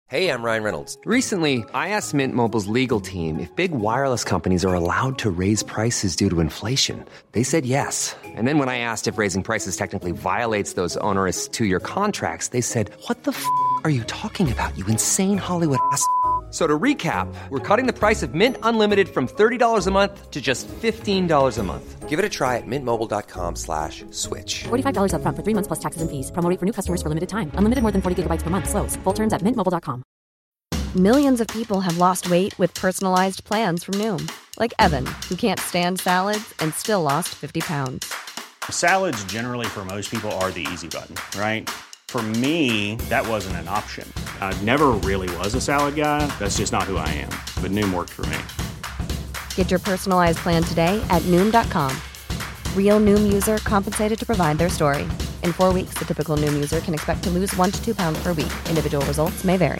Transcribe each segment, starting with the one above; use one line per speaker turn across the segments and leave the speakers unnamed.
Hey, I'm Ryan Reynolds.
Recently, I asked Mint Mobile's legal team if big wireless companies are allowed to raise prices due to inflation. They said yes. And then when I asked if raising prices technically violates those onerous two-year contracts, they said, "What the f*** are you talking about, you insane Hollywood ass?" So to recap, we're cutting the price of Mint Unlimited from $30 a month to just $15 a month.
Give it a try at mintmobile.com/switch.
$45 up front for 3 months plus taxes and fees. Promo rate for new customers for limited time. Unlimited more than 40 gigabytes per month. Slows full terms at mintmobile.com.
Millions of people have lost weight with personalized plans from Noom. Like Evan, who can't stand salads and still lost 50 pounds.
Salads generally for most people are the easy button, right? For me, that wasn't an option. I never really was a salad guy. That's just not who I am. But Noom worked for me.
Get your personalized plan today at Noom.com. Real Noom user compensated to provide their story. In 4 weeks, the typical Noom user can expect to lose 1 to 2 pounds per week. Individual results may vary.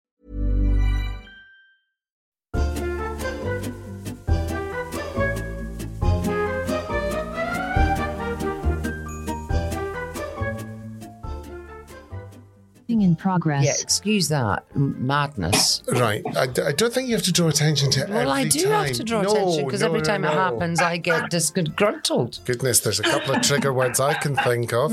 In progress.
Yeah, excuse that madness.
Right. I don't think you have to draw attention to it
Well, I do have to draw attention because every time it happens, I get disgruntled.
Goodness, there's a couple of trigger words I can think of.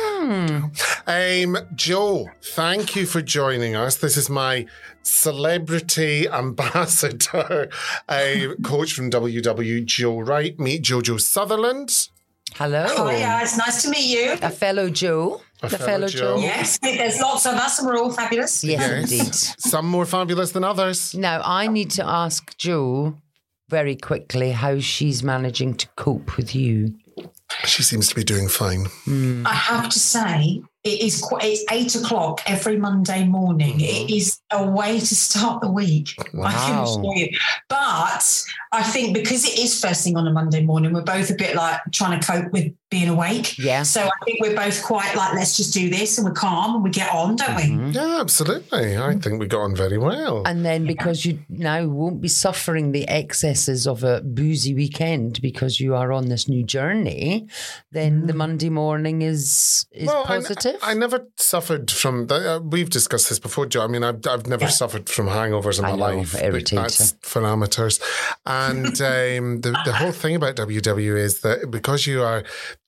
Joe, thank you for joining us. This is my celebrity ambassador, coach from WW, Joe Wright. Meet Jojo Sutherland.
Hello.
Hi, it's nice to meet you.
A fellow Joe.
A fellow Joe.
Yes, there's lots of us and we're all fabulous.
Yes, indeed.
Some more fabulous than others.
Now, I need to ask Joe very quickly how she's managing to cope with you.
She seems to be doing fine.
I have to say, it's 8 o'clock every Monday morning. It is a way to start the week.
Wow.
I can assure you. But I think because it is first thing on a Monday morning, we're both a bit like trying to cope with being awake.
Yeah.
So I think we're both quite like, let's just do this, and we're calm and we get on, don't we?
Yeah, absolutely. I think we got on very well.
And then because you now won't be suffering the excesses of a boozy weekend because you are on this new journey, then the Monday morning is positive.
I never suffered from that. We've discussed this before, Joe. I mean, I've never suffered from hangovers in my life. That's for amateurs. And the whole thing about WW is that because you're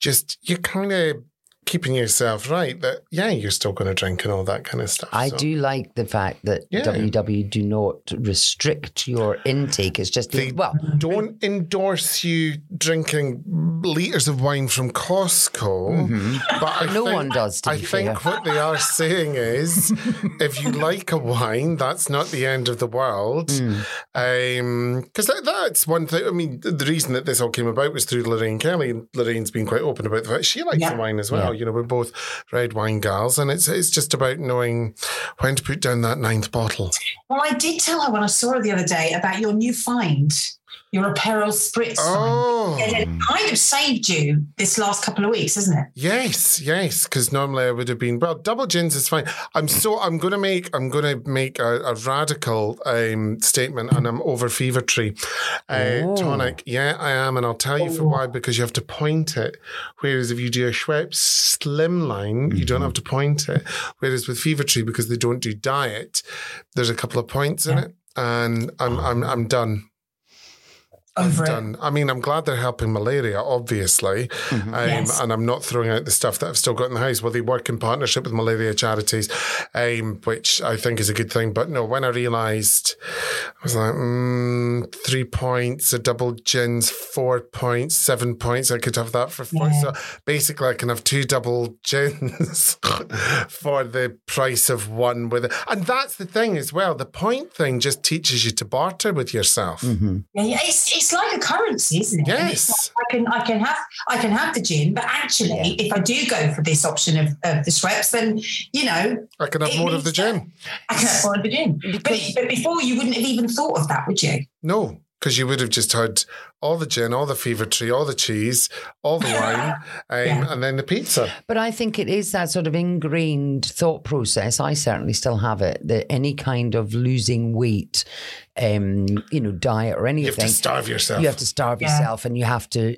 kind of keeping yourself right, that, you're still going to drink and all that kind of stuff.
I do like the fact that WW do not restrict your intake. It's just,
they don't endorse you drinking litres of wine from Costco. But
no one does, to be fair.
I think what they are saying is, if you like a wine, that's not the end of the world. Because that's one thing. I mean, the reason that this all came about was through Lorraine Kelly. Lorraine's been quite open about the fact she likes the wine as well. You know, we're both red wine gals, and it's just about knowing when to put down that 9th bottle. Well,
I did tell her when I saw her the other day about your new find, your Aperol Spritz.
Oh.
And it kind of saved you this last couple of weeks, isn't it?
Yes, because normally I would have been, double gins is fine. I'm going to make a radical statement, and I'm over Fever Tree tonic. Yeah, I am, and I'll tell you for why, because you have to point it. Whereas if you do a Schweppes Slimline, you don't have to point it. Whereas with Fever Tree, because they don't do diet, there's a couple of points in it, and I'm done. Done. I mean, I'm glad they're helping malaria, obviously, and I'm not throwing out the stuff that I've still got in the house. Well, they work in partnership with malaria charities, which I think is a good thing. But no, when I realised, I was like, 3 points, a double gins, 4 points, 7 points. I could have that for 4. So basically, I can have 2 double gins for the price of one with it. And that's the thing as well. The point thing just teaches you to barter with yourself.
Yeah, it's like a currency, isn't it?
Yes.
I can have the gin, but actually, if I do go for this option of the Schweppes, then
I can have more of the gin.
I can have more of the gin. But before, you wouldn't have even thought of that, would you?
No. Because you would have just had all the gin, all the fever tree, all the cheese, all the wine, and then the pizza.
But I think it is that sort of ingrained thought process. I certainly still have it, that any kind of losing weight, diet or anything.
You have to starve yourself.
You have to starve yourself, and you have to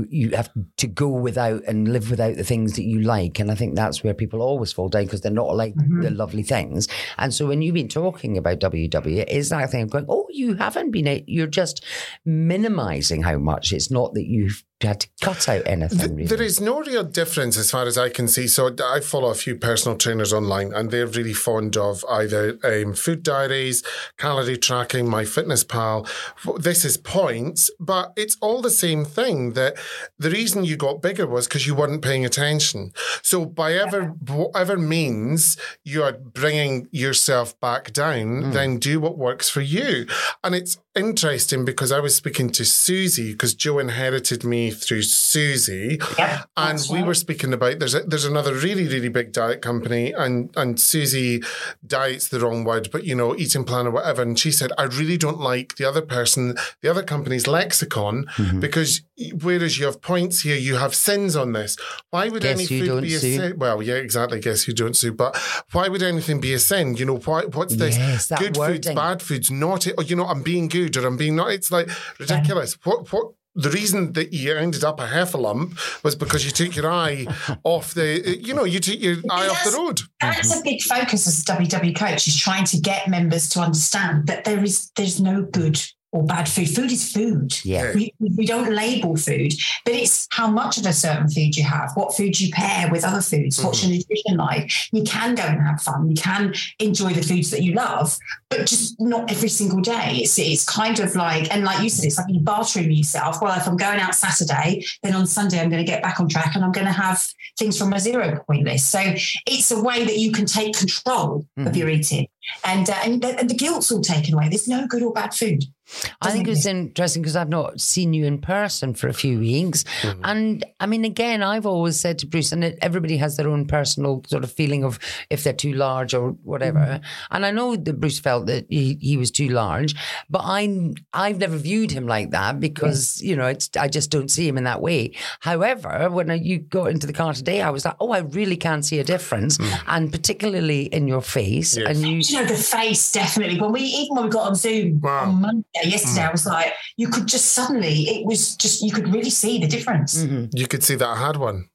go without and live without the things that you like. And I think that's where people always fall down, because they're not like the lovely things. And so when you've been talking about WW, it is that thing of going, you haven't been, you're just minimizing how much. It's not that you've had to cut out anything. Really.
There is no real difference as far as I can see. So I follow a few personal trainers online, and they're really fond of either food diaries, calorie tracking, MyFitnessPal. This is points, but it's all the same thing. That the reason you got bigger was because you weren't paying attention. So by whatever means you are bringing yourself back down, then do what works for you. And it's interesting because I was speaking to Susie, because Joe inherited me through Susie, and we were speaking about there's another really, really big diet company, and Susie diet's the wrong word, but eating plan or whatever, and she said, I really don't like the other company's lexicon, because whereas you have points here, you have sins on this. Why would any food be a sin? Well, yeah, exactly. Guess you don't sue, but why would anything be a sin? What's this?
Yes,
good
wording.
Foods, bad foods, naughty, or I'm being good or I'm being not. It's like ridiculous. What? The reason that you ended up a heffalump was because you took your eye off the, you took your eye off the road.
That's a big focus as a WW coach, is trying to get members to understand that there's no good or bad food. Food is food.
Yeah.
We don't label food, but it's how much of a certain food you have, what food you pair with other foods, what's your nutrition like. You can go and have fun. You can enjoy the foods that you love, but just not every single day. It's kind of like, and like you said, it's like you bartering yourself. Well, if I'm going out Saturday, then on Sunday I'm going to get back on track and I'm going to have things from my 0 point list. So it's a way that you can take control of your eating. And the guilt's all taken away. There's no good or bad food.
I think it's interesting because I've not seen you in person for a few weeks. And I mean, again, I've always said to Bruce, and everybody has their own personal sort of feeling of if they're too large or whatever. And I know that Bruce felt that he was too large, but I've never viewed him like that because, I just don't see him in that way. However, when you got into the car today, I was like, I really can see a difference. And particularly in your face.
Yes.
And
the face, definitely. When we got on Zoom on Monday, yesterday, I was like, you could just suddenly, it was just, you could really see the difference.
You could see that I had one.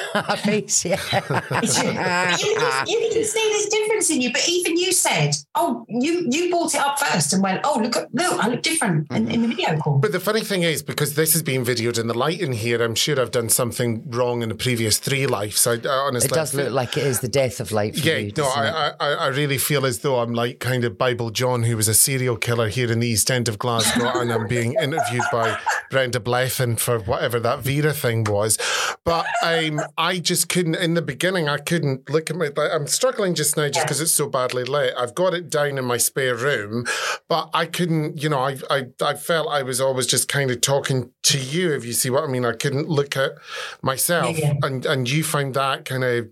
face, yeah.
you can see this difference in you, but even you said, you brought it up first and went, look, I look different in the video call.
But the funny thing is, because this is being videoed and the lighting here, I'm sure I've done something wrong in the previous 3 lives. I honestly,
it does look like it is the death of light for you.
I really feel as though I'm like kind of Bible John, who was a serial killer here in the East End of Glasgow, and I'm being interviewed by Brenda Blethyn for whatever that Vera thing was. But I just couldn't, in the beginning, I couldn't look at I'm struggling just now just because it's so badly lit. I've got it down in my spare room, but I couldn't, I felt I was always just kind of talking to you, if you see what I mean. I couldn't look at myself.
Yeah.
And you found that kind of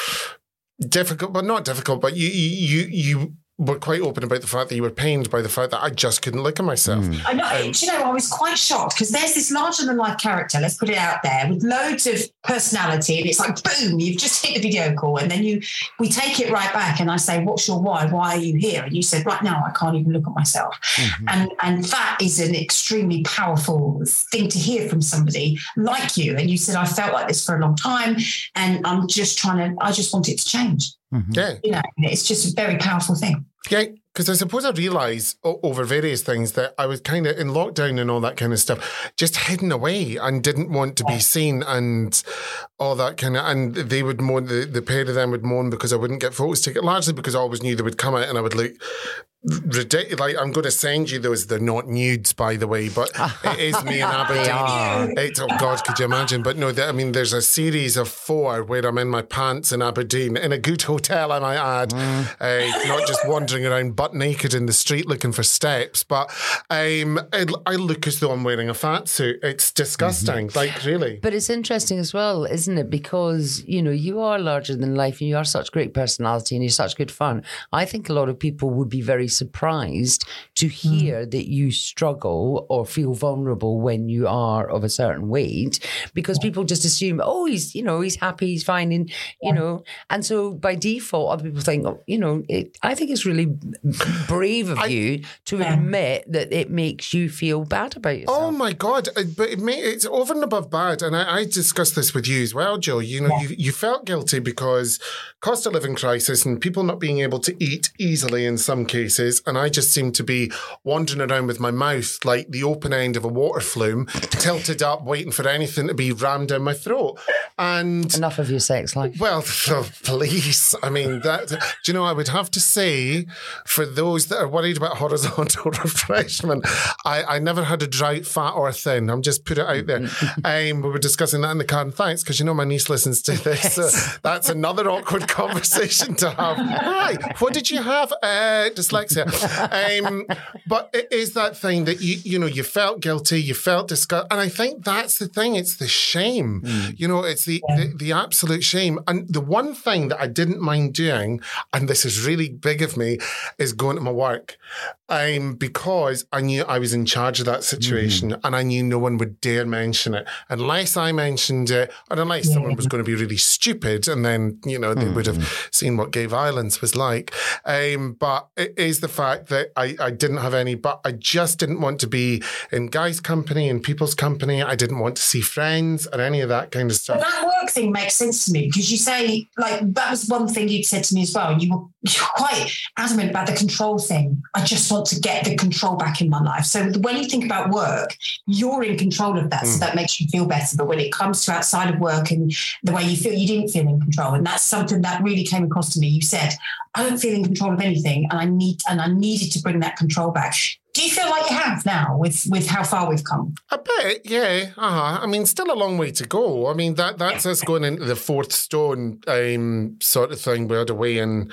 difficult, but not difficult, but you were quite open about the fact that you were pained by the fact that I just couldn't look at myself.
I know. I was quite shocked because there's this larger-than-life character, let's put it out there, with loads of personality, and it's like, boom, you've just hit the video call, and then we take it right back, and I say, what's your why? Why are you here? And you said, right now, I can't even look at myself. And that is an extremely powerful thing to hear from somebody like you. And you said, I felt like this for a long time, and I just want it to change.
Yeah.
It's just a very powerful thing.
Yeah, because I suppose I realised over various things that I was kind of in lockdown and all that kind of stuff, just hidden away and didn't want to be seen and all that kind of, and they would moan, the pair of them would moan because I wouldn't get photos taken, largely because I always knew they would come out and I would look ridiculous. Like, I'm going to send you those. They're not nudes, by the way, but it is me in Aberdeen. Oh God, could you imagine? But no, there's a series of 4 where I'm in my pants in Aberdeen, in a good hotel, I might add, not just wandering around butt naked in the street looking for steps. But I look as though I'm wearing a fat suit. It's disgusting, like really.
But it's interesting as well, isn't it? Because you are larger than life, and you are such great personality, and you're such good fun. I think a lot of people would be very surprised to hear that you struggle or feel vulnerable when you are of a certain weight, because people just assume, oh, he's happy, he's fine, and and so by default, other people think, I think it's really brave of you to admit that it makes you feel bad about yourself.
Oh my God! But it's over and above bad, and I discussed this with you as well, Joe. You felt guilty because cost of living crisis and people not being able to eat easily in some cases, and I just seemed to be wandering around with my mouth like the open end of a water flume, tilted up, waiting for anything to be rammed down my throat. And
enough of your sex life.
Well, please. I mean, I would have to say, for those that are worried about horizontal refreshment, I never had a drought, fat or thin. I'm just put it out there. We were discussing that in the car, and thanks, because my niece listens to this. So that's another awkward conversation to have. Hi, what did you have? Dyslexia. But it is that thing that you felt guilty, you felt disgust, and I think that's the thing. It's the shame. It's the absolute shame. And the one thing that I didn't mind doing, and this is really big of me, is going to my work. Because I knew I was in charge of that situation, and I knew no one would dare mention it unless I mentioned it, or unless someone was going to be really stupid, and then they would have seen what gay violence was like. But it is the fact that I didn't have any, but I just didn't want to be in guys' company, in people's company. I didn't want to see friends or any of that kind of stuff.
But that work thing makes sense to me, because you say, that was one thing you'd said to me as well. You were quite adamant about the control thing. I just want to get the control back in my life. So when you think about work, you're in control of that, so that makes you feel better. But when it comes to outside of work and the way you feel, you didn't feel in control. And that's something that really came across to me. You said, I don't feel in control of anything, and I needed to bring that control back. Do you feel like you have now with how far we've come?
A bit, yeah. I mean, still a long way to go. I mean, that's us going into the fourth stone sort of thing. We had a weigh in.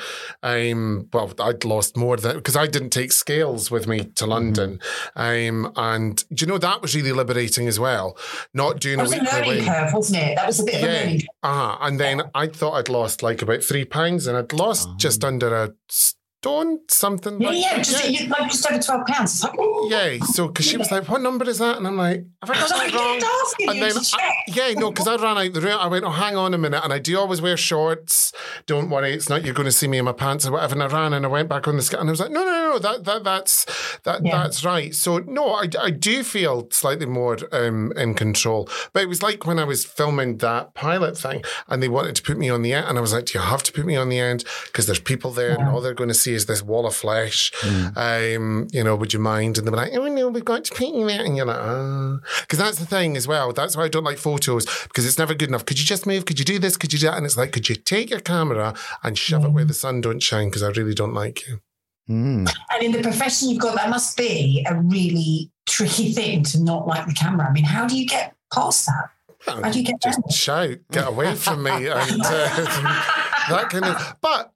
I'd lost more than, because I didn't take scales with me to London. And that was really liberating as well. Not doing a weekly
weigh-in. That was a learning curve, wasn't it? That was a bit of a learning curve.
And then I thought I'd lost about 3 pounds, and I'd lost just under a stone, something
just over 12 pounds. It's like, ooh.
Yeah, so because she was like, what number is that? And I'm like, have I got something wrong? And then, because I ran out the room. I went, oh, hang on a minute. And I do always wear shorts. Don't worry, it's not you're going to see me in my pants or whatever. And I ran and I went back on the scale, and I was like, no, that's right. So no, I do feel slightly more in control. But it was like when I was filming that pilot thing, and they wanted to put me on the end, and I was like, do you have to put me on the end? Because there's people there, and all they're going to see is this wall of flesh. Would you mind? And they were like, oh no, we've got to put you there. And you're like, because that's the thing as well. That's why I don't like photos, because it's never good enough. Could you just move? Could you do this? Could you do that? And it's like, could you take your camera and shove it where the sun don't shine? Because I really don't like you.
And in the profession you've got, that must be a really tricky thing to not like the camera. I mean, how do you get past that? How do you get
just shout, get away from me, and that kind of. But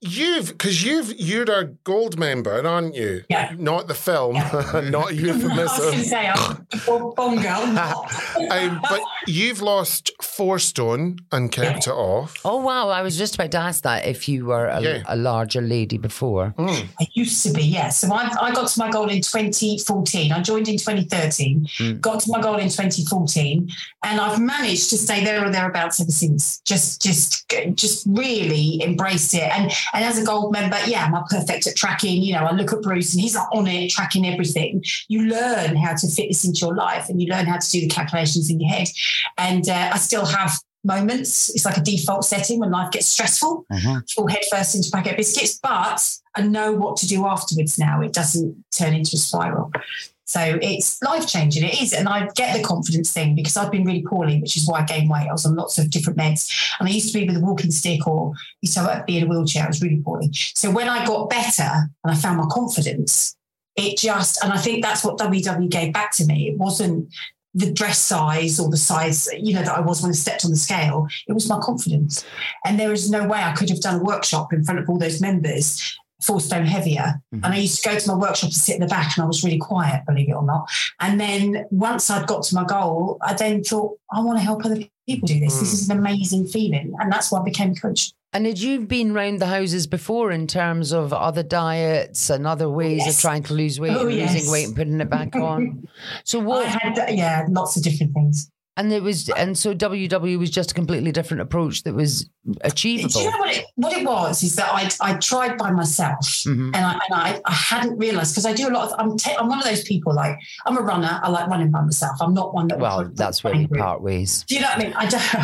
you're a gold member, aren't you?
Yeah.
Not the film, not a euphemism.
I was going to say, I'm a bomb girl.
But you've lost 4 stone and kept it off.
Oh wow! I was just about to ask that if you were a larger lady before.
I used to be, yes. So I got to my goal in 2014. I joined in 2013. Got to my goal in 2014, and I've managed to stay there or thereabouts ever since. Just really embraced it. And as a gold member, I'm not perfect at tracking. I look at Bruce and he's on it, tracking everything. You learn how to fit this into your life, and you learn how to do the calculations in your head. And I still have moments. It's like a default setting when life gets stressful. Fall head first into packet biscuits, but I know what to do afterwards now. It doesn't turn into a spiral. So it's life-changing. It is. And I get the confidence thing because I've been really poorly, which is why I gained weight. I was on lots of different meds. And I used to be with a walking stick or used to be in a wheelchair. I was really poorly. So when I got better and I found my confidence, and I think that's what WW gave back to me. It wasn't the dress size or the size, that I was when I stepped on the scale. It was my confidence. And there is no way I could have done a workshop in front of all those members 4 stone heavier. And I used to go to my workshop and sit in the back, and I was really quiet, believe it or not. And then once I'd got to my goal, I then thought, I want to help other people do this. This is an amazing feeling. And that's why I became a coach.
And had you been round the houses before in terms of other diets and other ways of trying to lose weight and losing weight and putting it back on? So what?
I had, lots of different things.
And so WW was just a completely different approach that was achievable.
Do you know what it was? Is that I tried by myself, and I hadn't realised, because I do a lot of. I'm one of those people, like, I'm a runner. I like running by myself. I'm not one that.
Well, that's where we part ways.
Do you know what I mean?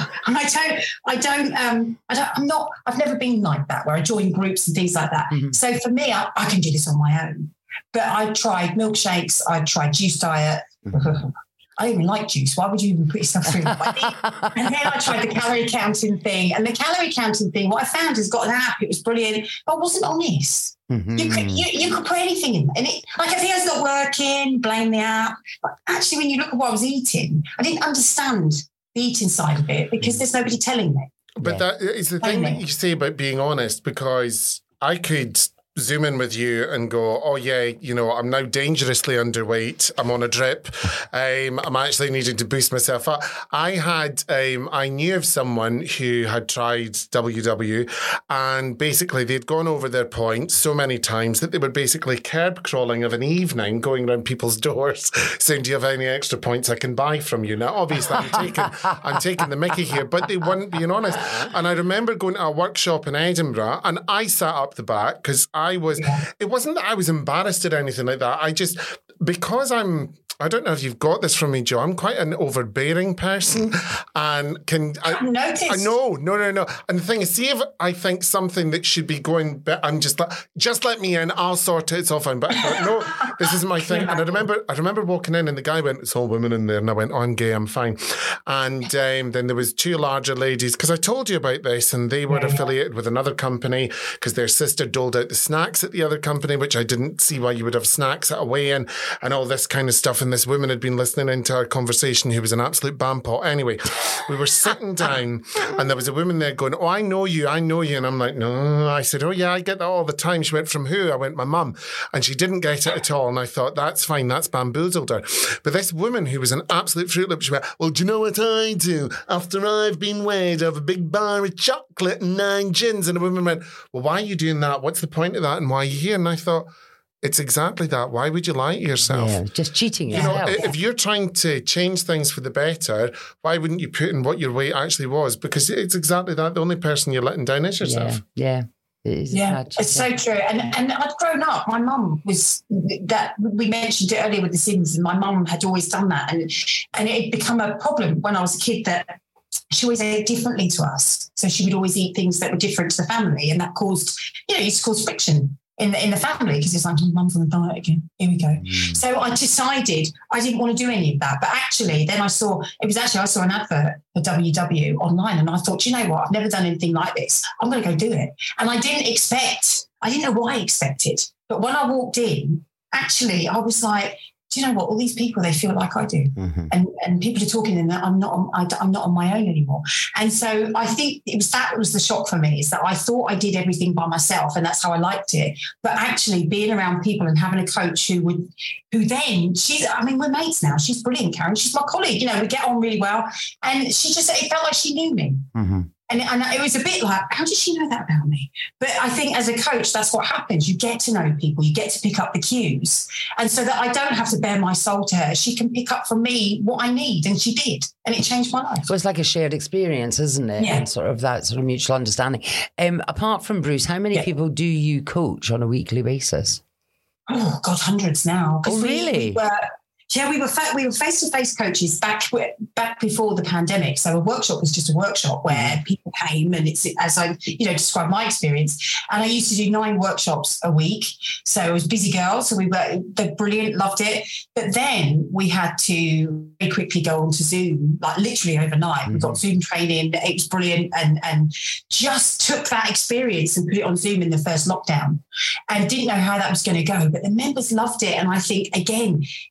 I'm not. I've never been like that, where I join groups and things like that. So for me, I can do this on my own. But I tried milkshakes. I tried juice diet. I don't even like juice. Why would you even put yourself through that? And then I tried the calorie counting thing. And the calorie counting thing, what I found is got an app. It was brilliant. But I wasn't honest. You could put anything in. And if it's not working, blame the app. But actually, when you look at what I was eating, I didn't understand the eating side of it because there's nobody telling me.
But that is the thing that you say about being honest, because I could Zoom in with you and go, oh yeah, I'm now dangerously underweight. I'm on a drip. I'm actually needing to boost myself up. I knew of someone who had tried WW, and basically they'd gone over their points so many times that they were basically curb crawling of an evening, going around people's doors saying, do you have any extra points I can buy from you? Now, obviously I'm taking the mickey here, but they weren't being honest. And I remember going to a workshop in Edinburgh, and I sat up the back because it wasn't that I was embarrassed or anything like that. I don't know if you've got this from me, Joe. I'm quite an overbearing person, and
noticed.
No. And the thing is, see if I think something that should be going, I'm just like, just let me in. I'll sort it. It's all fine. But I thought, no, this isn't my thing. And I remember walking in, and the guy went, "It's all women in there," and I went, "Oh, I'm gay. I'm fine." And then there was two larger ladies, because I told you about this, and they were affiliated with another company because their sister doled out the snacks at the other company, which I didn't see why you would have snacks at a weigh-in and all this kind of stuff. And this woman had been listening into our conversation who was an absolute bampot. Anyway, we were sitting down, and there was a woman there going, "Oh, I know you. And I'm like, "No." I said, "Oh yeah, I get that all the time." She went, "From who?" I went, "My mum." And she didn't get it at all. And I thought, that's fine, that's bamboozled her. But this woman who was an absolute Fruit Loop, she went, "Well, do you know what I do? After I've been weighed, I have a big bar of chocolate and 9 gins." And the woman went, "Well, why are you doing that? What's the point of that? And why are you here?" And I thought, it's exactly that. Why would you lie to yourself?
Yeah, just cheating yourself.
If you're trying to change things for the better, why wouldn't you put in what your weight actually was? Because it's exactly that. The only person you're letting down is yourself.
Yeah.
It's so true. And I'd grown up. My mum was that. We mentioned it earlier with the Sims, and my mum had always done that, and it had become a problem when I was a kid that she always ate differently to us. So she would always eat things that were different to the family, and that used to cause friction in the family, because it's like, mum's on the diet again. Here we go. So I decided I didn't want to do any of that. But actually, then I saw an advert for WW online, and I thought, you know what? I've never done anything like this. I'm going to go do it. And I didn't know what I expected. But when I walked in, actually, I was like, do you know what? All these people, they feel like I do. And people are talking in that I'm not on my own anymore. And so I think that was the shock for me, is that I thought I did everything by myself, and that's how I liked it. But actually being around people and having a coach who then we're mates now. She's brilliant, Karen. She's my colleague. We get on really well. And it felt like she knew me. And it was a bit like, how did she know that about me? But I think as a coach, that's what happens. You get to know people. You get to pick up the cues. And so that I don't have to bare my soul to her. She can pick up from me what I need. And she did. And it changed my life.
So it's like a shared experience, isn't it?
Yeah.
And sort of that sort of mutual understanding. Apart from Bruce, how many people do you coach on a weekly basis?
Oh, God, hundreds now.
Oh, really?
We were face-to-face coaches back before the pandemic. So a workshop was just a workshop where people came, and it's, as I described my experience. And I used to do 9 workshops a week. So it was busy girls. So they're brilliant, loved it. But then we had to very quickly go on to Zoom, like literally overnight. We got Zoom training. It was brilliant, and just took that experience and put it on Zoom in the first lockdown, and didn't know how that was going to go. But the members loved it. And I think, again, it was this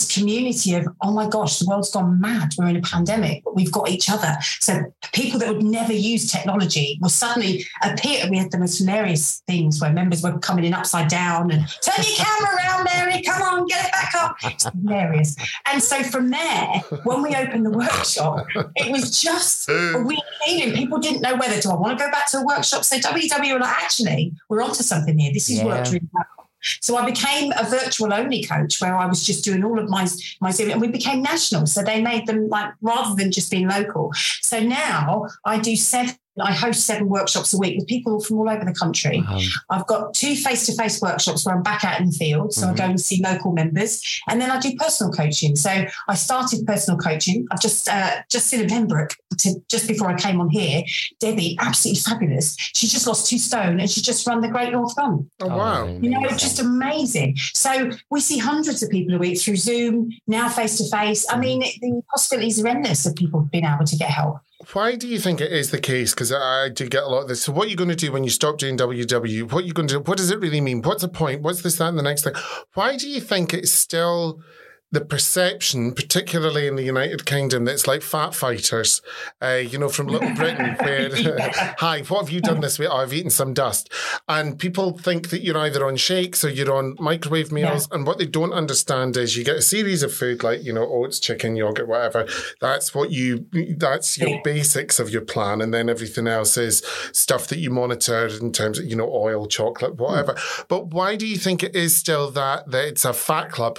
this community of, oh my gosh, the world's gone mad. We're in a pandemic, but we've got each other. So people that would never use technology will suddenly appear. We had the most hilarious things where members were coming in upside down and turn your camera around, Mary, come on, get it back up. It's hilarious. And so from there, when we opened the workshop, it was just a weird feeling. People didn't know whether to, I want to go back to a workshop. So WW were like, actually, we're onto something here. This is worked really well. So I became a virtual only coach where I was just doing all of my Zoom, and we became national. So they made them like, rather than just being local. So now I host 7 workshops a week with people from all over the country. Wow. I've got 2 face-to-face workshops where I'm back out in the field. So I go and see local members, and then I do personal coaching. So I started personal coaching. I've just seen a Pembroke just before I came on here. Debbie, absolutely fabulous. She just lost 2 stone and she just run the Great North Run.
Oh, wow.
You know, it's just amazing. So we see hundreds of people a week through Zoom, now face-to-face. I mean, the possibilities are endless of people being able to get help.
Why do you think it is the case? Because I do get a lot of this. So what are you going to do when you stop doing WW? What are you going to do? What does it really mean? What's the point? What's this, that, and the next thing? Why do you think it's still the perception, particularly in the United Kingdom, that's like fat fighters, from Little Britain, where, hi, what have you done this week? Oh, I've eaten some dust. And people think that you're either on shakes or you're on microwave meals. Yeah. And what they don't understand is you get a series of food like, oats, chicken, yogurt, whatever. That's your basics of your plan. And then everything else is stuff that you monitor in terms of, oil, chocolate, whatever. But why do you think it is still that it's a fat club?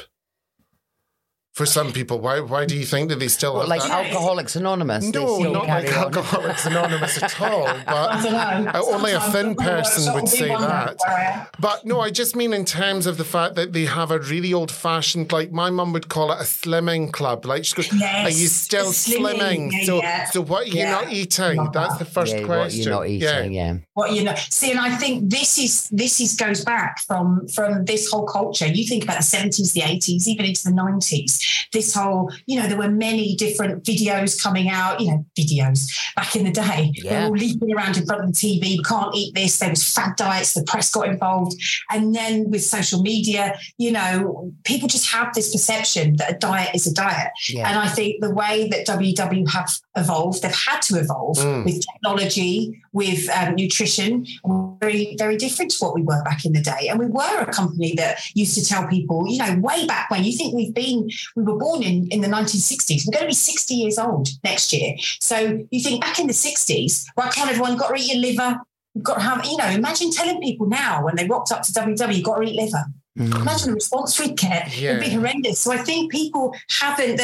For some people, why do you think that they still have
like
that?
Alcoholics Anonymous?
No, not like Alcoholics Anonymous at all. But only a thin person would say that. But no, I just mean in terms of the fact that they have a really old-fashioned, like my mum would call it a slimming club. Like she goes, are you still slimming? So what are you not eating? That's the first question.
What you're not eating,
What you know. See, and I think this goes back from this whole culture. You think about the 70s, the 80s, even into the 90s. This whole, there were many different videos coming out, videos back in the day. Yeah. They were all leaping around in front of the TV. We can't eat this. There was fad diets. The press got involved. And then with social media, people just have this perception that a diet is a diet. Yeah. And I think the way that WW have evolved, they've had to evolve with technology, with nutrition, very, very different to what we were back in the day. And we were a company that used to tell people, way back when, you think we were born in the 1960s. We're going to be 60 years old next year. So you think back in the 60s, right, come on, everyone, you've got to eat your liver. You've got to have, imagine telling people now when they rocked up to WW, you've got to eat liver. Imagine the response we'd get. It'd be horrendous. So I think people haven't,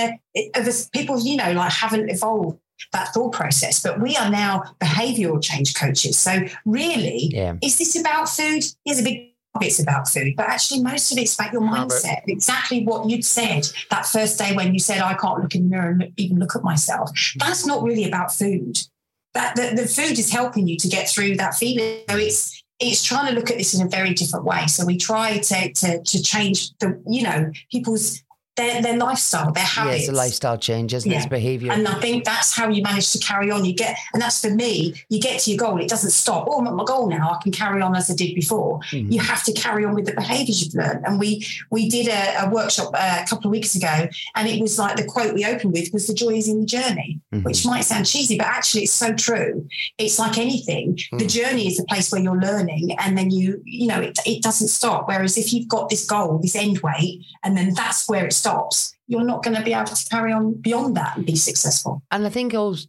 haven't evolved that thought process. But we are now behavioural change coaches. So really, is this about food? Here's a big it's about food, but actually most of it's about your mindset. Exactly what you'd said that first day when you said, I can't look in the mirror and even look at myself. That's not really about food. That the food is helping you to get through that feeling. So it's trying to look at this in a very different way. So we try to change people's their lifestyle, their habits.
It's a lifestyle change, isn't it? It's behaviour.
And I think that's how you manage to carry on. And that's for me, you get to your goal, it doesn't stop. I'm at my goal now, I can carry on as I did before. Mm-hmm. You have to carry on with the behaviours you've learned. And we did a workshop a couple of weeks ago, and it was like the quote we opened with was, the joy is in the journey, which might sound cheesy, but actually it's so true. It's like anything. The journey is the place where you're learning, and then it doesn't stop. Whereas if you've got this goal, this end weight, and then that's where it stops, you're not going to be able to carry on beyond that and be successful.
And I think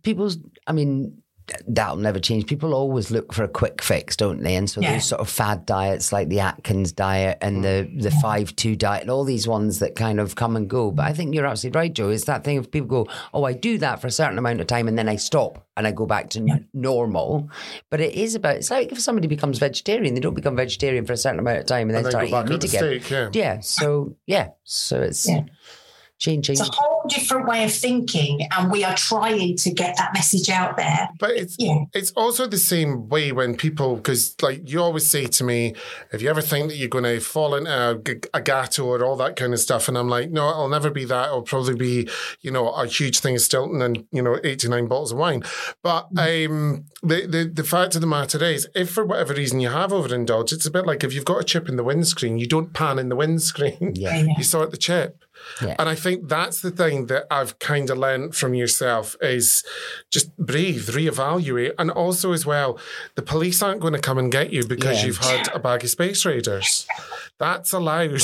that'll never change. People always look for a quick fix, don't they? And so those sort of fad diets like the Atkins diet and the 5-2 diet and all these ones that kind of come and go. But I think you're absolutely right, Joe. It's that thing of people go, I do that for a certain amount of time and then I stop and I go back to normal. But it's like if somebody becomes vegetarian, they don't become vegetarian for a certain amount of time and then start eating meat again.
So it's changing.
It's a whole whole different way of thinking, and we are trying to get that message out there.
But it's also the same way when people, because like you always say to me, if you ever think that you're going to fall into a gatto or all that kind of stuff, and I'm like, no, it'll never be that. It'll probably be, a huge thing of Stilton and 89 bottles of wine. But the fact of the matter is, if for whatever reason you have overindulged, it's a bit like if you've got a chip in the windscreen, you don't pan in the windscreen.
Yeah.
You sort the chip. Yeah. And I think that's the thing that I've kind of learned from yourself is just breathe, reevaluate. And also as well, the police aren't going to come and get you because you've had a bag of Space Raiders. That's allowed.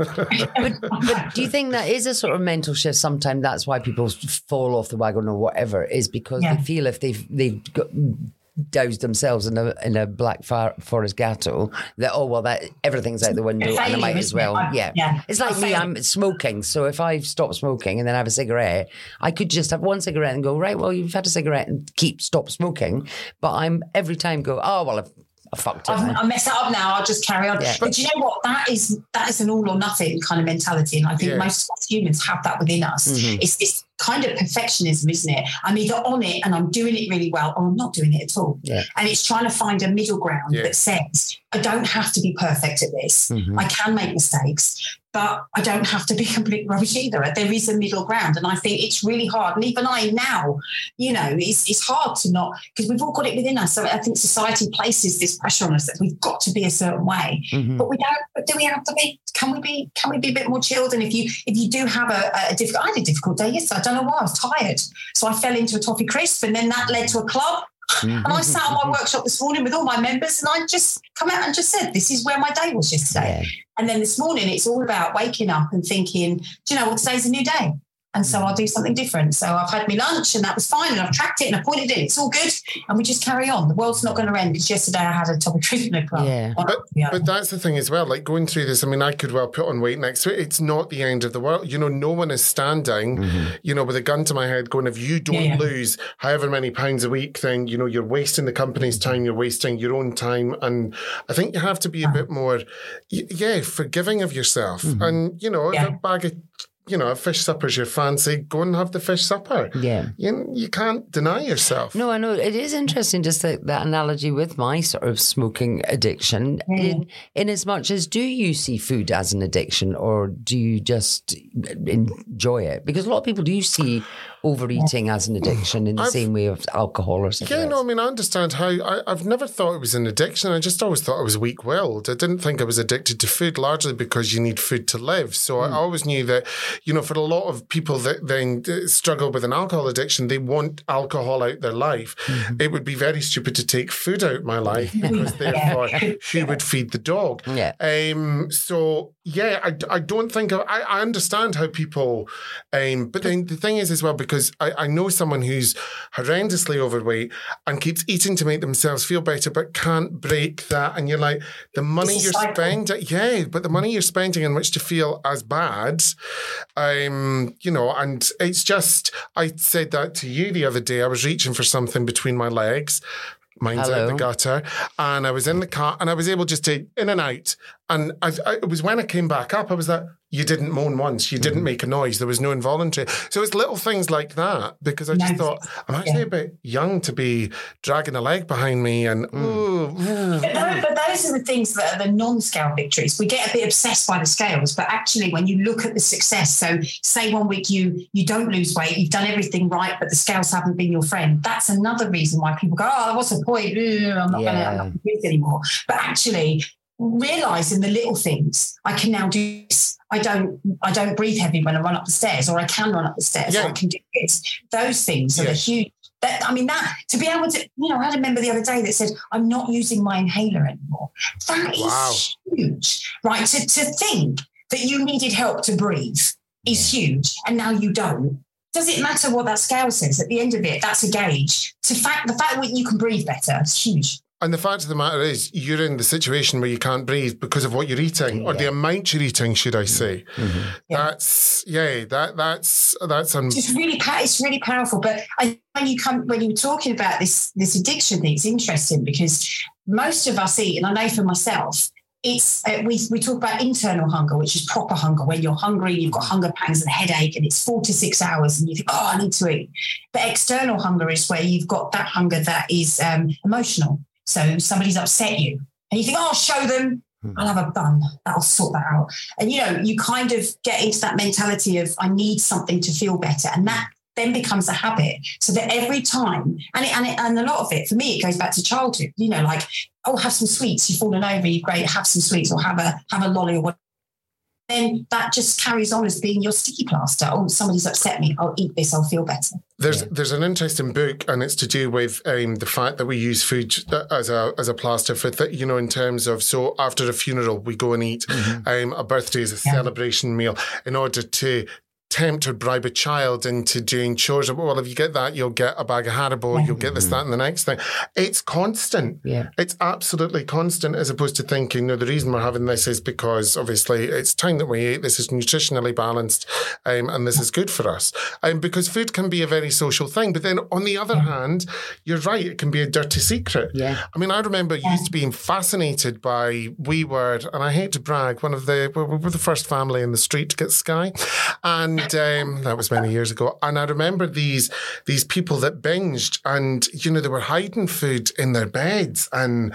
but do you think that is a sort of mental shift? Sometimes that's why people fall off the wagon or whatever, is because they feel if they've got doused themselves in a Black Forest gatto, that everything's out the window and I might as well. It's like me, I'm smoking. So if I stop smoking and then have a cigarette, I could just have one cigarette and go, right, well, you've had a cigarette and stop smoking. But I'm every time go, oh, well, I fucked it.
I mess it up now. I'll just carry on. Yeah. But you know what? That is an all or nothing kind of mentality, and I think most of us humans have that within us. It's this kind of perfectionism, isn't it? I'm either on it and I'm doing it really well, or I'm not doing it at all. Yeah. And it's trying to find a middle ground that says, I don't have to be perfect at this. I can make mistakes, but I don't have to be completely rubbish either. There is a middle ground. And I think it's really hard. And even I now, it's hard to not, because we've all got it within us. So I think society places this pressure on us that we've got to be a certain way, but we don't. But do we have to be? Can we be a bit more chilled? And if you do have I had a difficult day yesterday. I don't know why, I was tired. So I fell into a toffee crisp, and then that led to a club. And I sat on my workshop this morning with all my members, and I just come out and just said, this is where my day was yesterday. And then this morning, it's all about waking up and thinking, do you know what, today's a new day. And so I'll do something different. So I've had my lunch and that was fine. And I've tracked it and I pointed it. It's all good. And we just carry on. The world's not going to end because yesterday I had a topic in the club. Yeah.
But that's the thing as well. Like going through this, I mean, I could well put on weight next week. It's not the end of the world. No one is standing, with a gun to my head going, if you don't lose however many pounds a week, then, you're wasting the company's time. You're wasting your own time. And I think you have to be a bit more, forgiving of yourself. And, a bag of... a fish supper's your fancy, go and have the fish supper. Yeah. You can't deny yourself.
No, I know. It is interesting, just that analogy with my sort of smoking addiction. In as much as, do you see food as an addiction or do you just enjoy it? Because a lot of people do see overeating as an addiction in the same way of alcohol or something.
Yeah, no, I mean, I understand how... I've never thought it was an addiction. I just always thought I was weak-willed. I didn't think I was addicted to food, largely because you need food to live. So I always knew that, for a lot of people that then struggle with an alcohol addiction, they want alcohol out their life. It would be very stupid to take food out my life because therefore who would feed the dog? Yeah. I don't think... I understand how people... but then the thing is as well, because I know someone who's horrendously overweight and keeps eating to make themselves feel better, but can't break that. And you're like, the money you're spending, but the money you're spending in which to feel as bad, and it's just, I said that to you the other day. I was reaching for something between my legs. Mine's out the gutter. And I was in the car and I was able just to in and out. And it was when I came back up, I was like, you didn't moan once. You didn't make a noise. There was no involuntary. So it's little things like that, because I just thought, I'm actually a bit young to be dragging a leg behind me. And
But those are the things that are the non-scale victories. We get a bit obsessed by the scales, but actually when you look at the success, so say one week you don't lose weight, you've done everything right, but the scales haven't been your friend. That's another reason why people go, oh, what's the point? I'm not going to do this anymore. But actually, realising the little things, I can now do this. I don't breathe heavy when I run up the stairs, or I can run up the stairs. I can do this. Those things are the huge. That to be able to, I had a member the other day that said, I'm not using my inhaler anymore. That is huge, right? To think that you needed help to breathe is huge, and now you don't. Does it matter what that scale says? At the end of it, that's a gauge. The fact that you can breathe better is huge.
And the fact of the matter is, you're in the situation where you can't breathe because of what you're eating, or the amount you're eating, should I say? That's
it's really powerful. But when you were talking about this addiction thing, it's interesting because most of us eat, and I know for myself, it's we talk about internal hunger, which is proper hunger, when you're hungry, you've got hunger pangs and a headache, and it's 4 to 6 hours, and you think, oh, I need to eat. But external hunger is where you've got that hunger that is emotional. So somebody's upset you, and you think, oh, I'll show them. I'll have a bun. That'll sort that out. And, you kind of get into that mentality of, I need something to feel better. And that then becomes a habit. So that every time, and a lot of it, for me, it goes back to childhood, like, oh, have some sweets. You've fallen over, you're great, have some sweets, or have a lolly or whatever. Then that just carries on as being your sticky plaster. Oh, somebody's upset me. I'll eat this. I'll feel better.
There's an interesting book, and it's to do with the fact that we use food as a plaster for in terms of, so after a funeral we go and eat. A birthday is a celebration meal in order to tempt or bribe a child into doing chores. Well, if you get that, you'll get a bag of Haribo, you'll get this, that, and the next thing. It's constant. Yeah. It's absolutely constant, as opposed to thinking, no, the reason we're having this is because obviously it's time that we eat, this is nutritionally balanced, and this is good for us. Because food can be a very social thing. But then on the other hand, you're right, it can be a dirty secret. Yeah. I mean, I remember used to being fascinated by We Were, and I hate to brag, we were the first family in the street to get Sky. And that was many years ago. And I remember these people that binged, and, they were hiding food in their beds. And,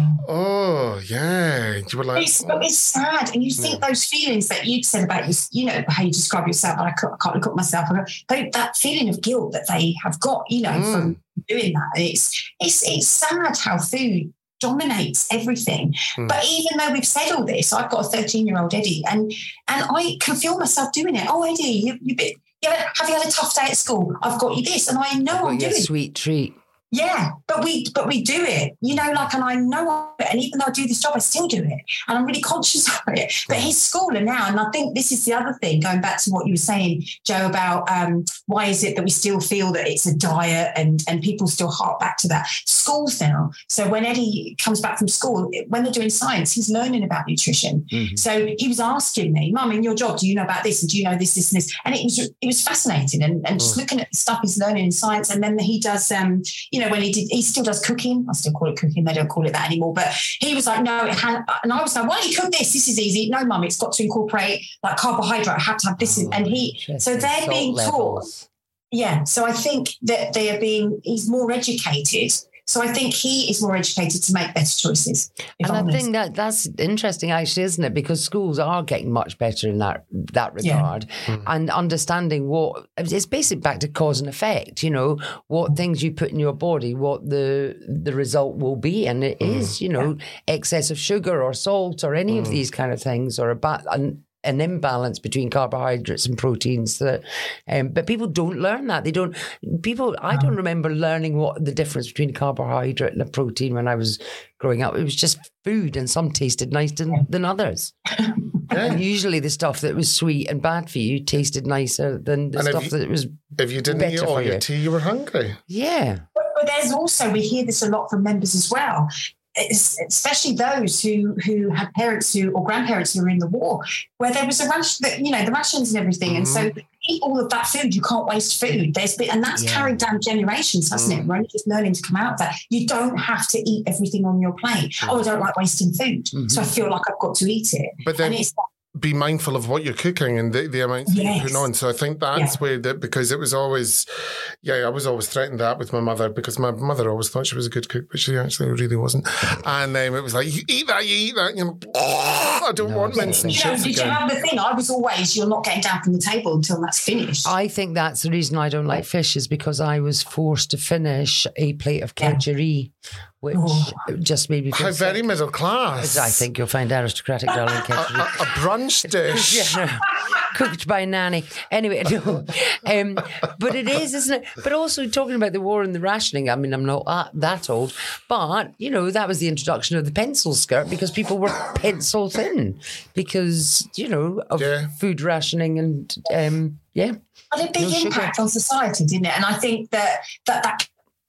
oh, yeah. You were like...
It's sad. And you think those feelings that you'd said about, how you describe yourself, I can't look at myself. That feeling of guilt that they have got, from doing that. It's sad how food dominates everything. But even though we've said all this, I've got a 13-year-old Eddie, and I can feel myself doing it. Oh, Eddie, have you had a tough day at school? I've got you this, and I know I'm doing it.
Sweet treat.
Yeah, but we do it, and I know it. And even though I do this job, I still do it. And I'm really conscious of it. But his school are now, and I think this is the other thing, going back to what you were saying, Joe, about why is it that we still feel that it's a diet and people still hark back to that. Schools now. So when Eddie comes back from school, when they're doing science, he's learning about nutrition. So he was asking me, Mum, in your job, do you know about this? And do you know this, this, and this? And it was fascinating. And just looking at the stuff he's learning in science. And then he does, when he still does cooking. I still call it cooking. They don't call it that anymore. But he was like, no, and I was like, why don't you cook this? This is easy. No, Mum, it's got to incorporate like carbohydrate. I have to have this. So they're being taught. Yeah. So I think that he's more educated. So I think he is more educated to make better choices.
And I think that's interesting, actually, isn't it? Because schools are getting much better in that regard, and understanding it's basically back to cause and effect. What things you put in your body, what the result will be, and it is, excess of sugar or salt or any of these kind of things, or an imbalance between carbohydrates and proteins. But people don't learn that. I don't remember learning what the difference between a carbohydrate and a protein when I was growing up. It was just food, and some tasted nicer than others. And usually the stuff that was sweet and bad for you tasted nicer than the stuff that was
if you didn't eat all your tea, you were hungry.
Yeah.
But there's also, we hear this a lot from members as well, especially those who had parents or grandparents who were in the war, where there was a ration, the rations and everything. And so eat all of that food. You can't waste food. And that's carried down generations, hasn't it? We're only just learning to come out of that. You don't have to eat everything on your plate. Oh, I don't like wasting food. So I feel like I've got to eat it.
But then be mindful of what you're cooking and the amounts that you put on. So I think that's where because it was always, I was always threatened that with my mother, because my mother always thought she was a good cook, but she actually really wasn't. And it was like, you eat that. I don't want mince and chips
again. Did you have the thing? I was always, you're not getting down from the table until that's finished.
I think that's the reason I don't like fish, is because I was forced to finish a plate of kedgeree, which just made me feel
how very middle class.
I think you'll find aristocratic, darling.
A brunch dish.
Cooked by Nanny. Anyway, no. But it is, isn't it? But also talking about the war and the rationing, I mean, I'm not that old, but, that was the introduction of the pencil skirt, because people were pencil thin because, of food rationing and,
Had a big impact on society, didn't it? And I think that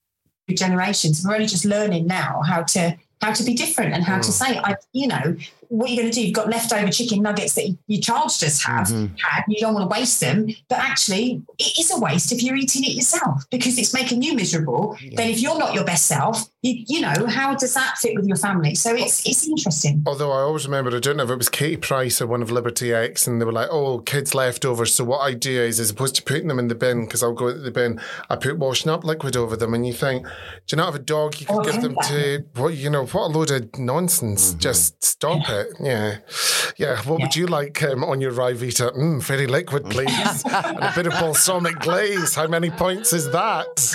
generations, we're only just learning now how to be different and how to say, what are you going to do? You've got leftover chicken nuggets that your child just had. You don't want to waste them. But actually, it is a waste if you're eating it yourself because it's making you miserable. Yeah. Then if you're not your best self, you know, how does that fit with your family? So it's interesting.
Although I always remember, I don't know if it was Katie Price or one of Liberty X, and they were like, oh, kids leftovers. So what I do is, as opposed to putting them in the bin, because I'll go into the bin, I put washing up liquid over them. And you think, do you not have a dog you could give them to? What a load of nonsense. Just stop it. Yeah. What would you like on your Ryvita? Very liquid, please. And a bit of balsamic glaze. How many points is that?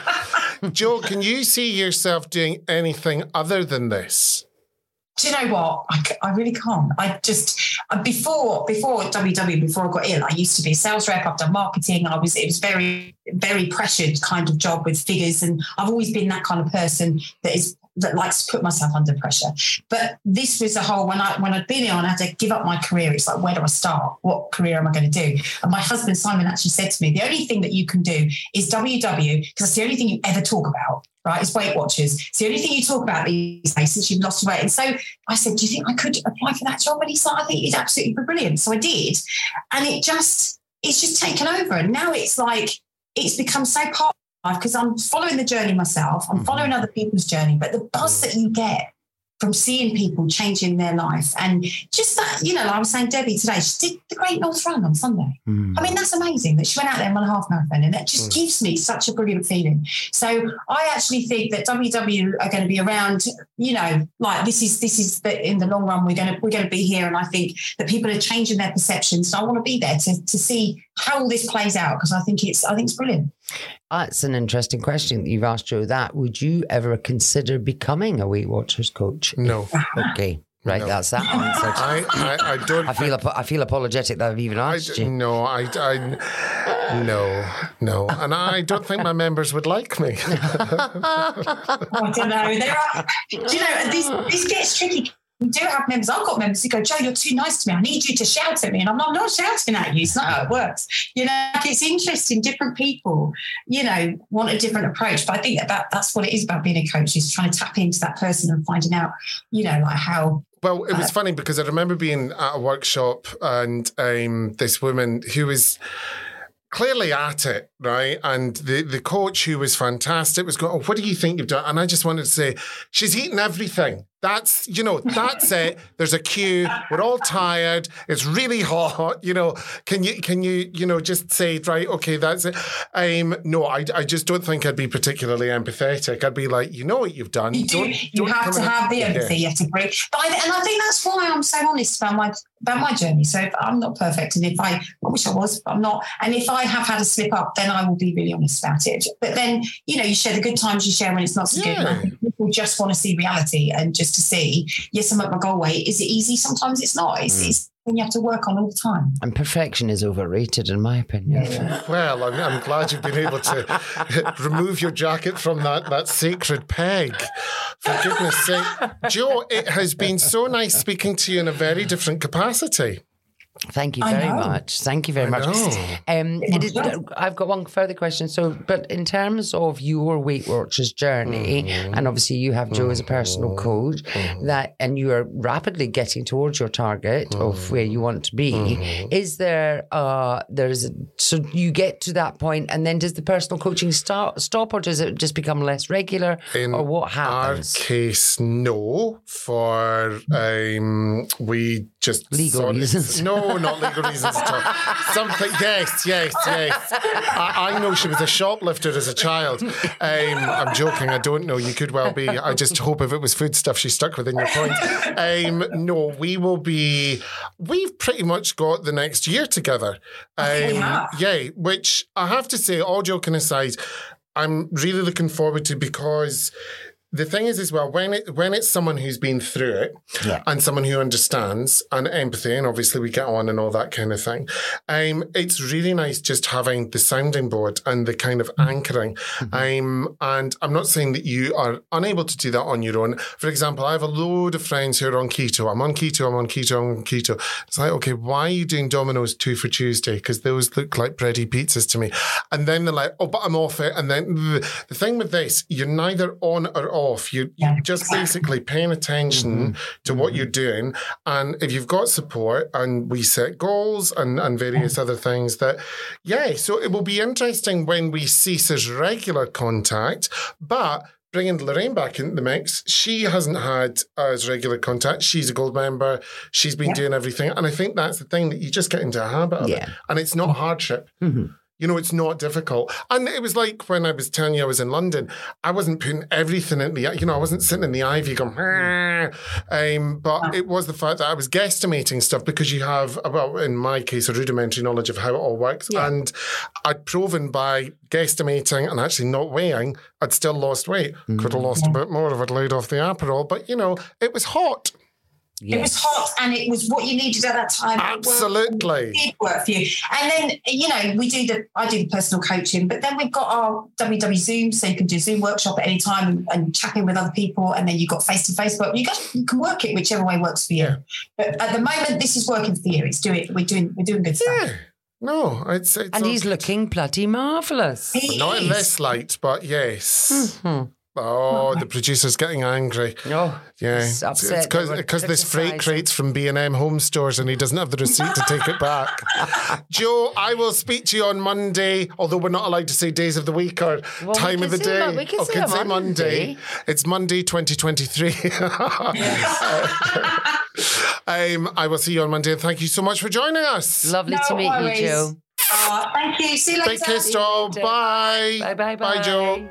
Jo, can you see yourself doing anything other than this?
Do you know what? I really can't. I just, before WW, before I got ill, I used to be a sales rep. I've done marketing. It was very, very pressured kind of job with figures. And I've always been that kind of person that likes to put myself under pressure. But this was a whole, when I'd been ill and I had to give up my career, it's like, where do I start? What career am I going to do? And my husband, Simon, actually said to me, the only thing that you can do is WW, because that's the only thing you ever talk about, right? It's Weight Watchers. It's the only thing you talk about these days since you've lost weight. And so I said, do you think I could apply for that job? And he said, I think you'd absolutely be brilliant. So I did. And it's just taken over. And now it's like, it's become so part because I'm following the journey myself. I'm following other people's journey, but the buzz that you get from seeing people changing their life and just that, you know, like I was saying, Debbie today, she did the Great North Run on Sunday. I mean, that's amazing that she went out there and won a half marathon, and that just gives me such a brilliant feeling. So I actually think that WW are going to be around, you know, like this is the, in the long run, we're going to be here. And I think that people are changing their perceptions. So I want to be there to see how all this plays out, because I think it's brilliant.
That's an interesting question that you've asked, Jo. That would you ever consider becoming a Weight Watchers coach?
No.
Okay, right. No. That's that answer.
I don't.
I feel apologetic that I've even asked you.
No, no, and I don't think my members would like me.
I don't know. Do you know, this gets tricky. We do have members. I've got members who go, Jo, you're too nice to me. I need you to shout at me. And I'm not shouting at you. It's not how it works. You know, it's interesting. Different people, you know, want a different approach. But I think that's what it is about being a coach, is trying to tap into that person and finding out, you know, like how.
Well, it was funny because I remember being at a workshop and this woman who was clearly at it, right? And the coach, who was fantastic, was going, oh, what do you think you've done? And I just wanted to say, she's eaten everything. That's it. There's a queue. We're all tired. It's really hot. You know, can you just say, right, okay, that's it. No, I just don't think I'd be particularly empathetic. I'd be like, you know what you've done.
You have to have the empathy. You have to break. And I think that's why I'm so honest about my journey. So if I'm not perfect, and I wish I was, but I'm not. And if I have had a slip up, then I will be really honest about it. But then, you know, you share the good times, you share when it's not so good. And I think people just want to see reality and just to see, yes, I'm at my goal weight. Is it easy? Sometimes it's not. It's when you have to work on all the time. And
perfection is overrated, in my opinion.
Yeah.
Well, I'm glad you've been able to remove your jacket from that sacred peg. For goodness sake. Jo, it has been so nice speaking to you in a very different capacity.
Thank you very much. Thank you very much. I've got one further question. So, but in terms of your Weight Watchers journey, and obviously you have Jo as a personal coach, and you are rapidly getting towards your target of where you want to be. Is there? So you get to that point, and then does the personal coaching stop, or does it just become less regular, or what happens?
In our case, no. For we just
legal reasons.
No, not legal reasons at all. Something, yes. I know she was a shoplifter as a child. I'm joking. I don't know. You could well be. I just hope if it was food stuff, she stuck within your point. No, we've pretty much got the next year together. Yeah, which I have to say, all joking aside, I'm really looking forward to, because the thing is as well, when it's someone who's been through it and someone who understands, and empathy, and obviously we get on and all that kind of thing, it's really nice just having the sounding board and the kind of anchoring. And I'm not saying that you are unable to do that on your own. For example, I have a load of friends who are on keto. I'm on keto. It's like, okay, why are you doing Domino's 2 for Tuesday? Because those look like bready pizzas to me. And then they're like, oh, but I'm off it. And then the thing with this, you're neither on or off off. You're just basically paying attention to what you're doing. And if you've got support, and we set goals and various other things that, so it will be interesting when we cease as regular contact, but bringing Lorraine back into the mix, she hasn't had as regular contact. She's a gold member. She's been doing everything. And I think that's the thing, that you just get into a habit of it. And it's not hardship. You know, it's not difficult. And it was like when I was telling you I was in London, I wasn't putting everything in the, I wasn't sitting in the ivy going, but it was the fact that I was guesstimating stuff, because you have, well, in my case, a rudimentary knowledge of how it all works. And I'd proven by guesstimating and actually not weighing, I'd still lost weight. Could have lost a bit more if I'd laid off the Aperol, but, it was hot.
It was hot, and it was what you needed at that time.
Absolutely.
It did work for you. And then, I do the personal coaching, but then we've got our WW Zoom, so you can do Zoom workshop at any time and chat in with other people. And then you've got face-to-face work. You can work it whichever way works for you. Yeah. But at the moment, this is working for you. We're doing good stuff.
Yeah. No, it's
and he's looking bloody marvellous.
Not in this light, but yes. Oh, the producer's getting angry.
Oh,
yeah.
It's upset.
It's because this freight crate's from B&M Home Stores and he doesn't have the receipt to take it back. Joe, I will speak to you on Monday, although we're not allowed to say days of the week or time of the day.
We can say
Monday. It's Monday 2023. I will see you on Monday, and thank you so much for joining us.
Lovely to meet you, Joe.
Thank you. See you later.
Big kiss, Joe. Bye.
Bye.
Bye, Joe.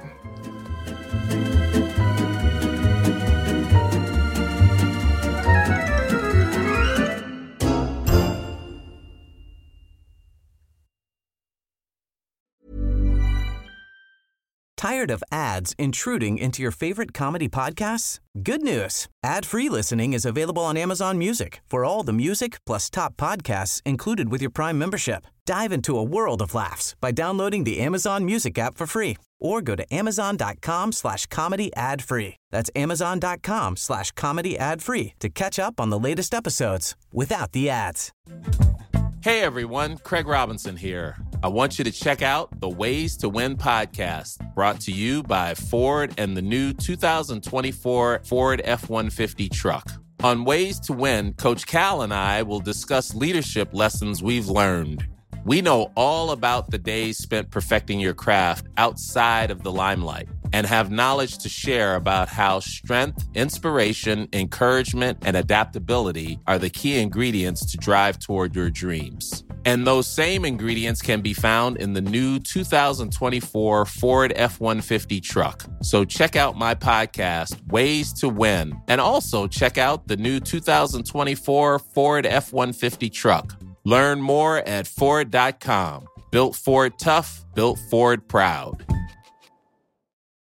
Tired of ads intruding into your favorite comedy podcasts? Good news. Ad-free listening is available on Amazon Music for all the music plus top podcasts included with your Prime membership. Dive into a world of laughs by downloading the Amazon Music app for free or go to amazon.com/comedy ad-free. That's amazon.com/comedy ad-free to catch up on the latest episodes without the ads.
Hey everyone, Craig Robinson here. I want you to check out the Ways to Win podcast, brought to you by Ford and the new 2024 Ford F-150 truck. On Ways to Win, Coach Cal and I will discuss leadership lessons we've learned. We know all about the days spent perfecting your craft outside of the limelight and have knowledge to share about how strength, inspiration, encouragement, and adaptability are the key ingredients to drive toward your dreams. And those same ingredients can be found in the new 2024 Ford F-150 truck. So check out my podcast, Ways to Win, and also check out the new 2024 Ford F-150 truck. Learn more at Ford.com. Built Ford tough, built Ford proud.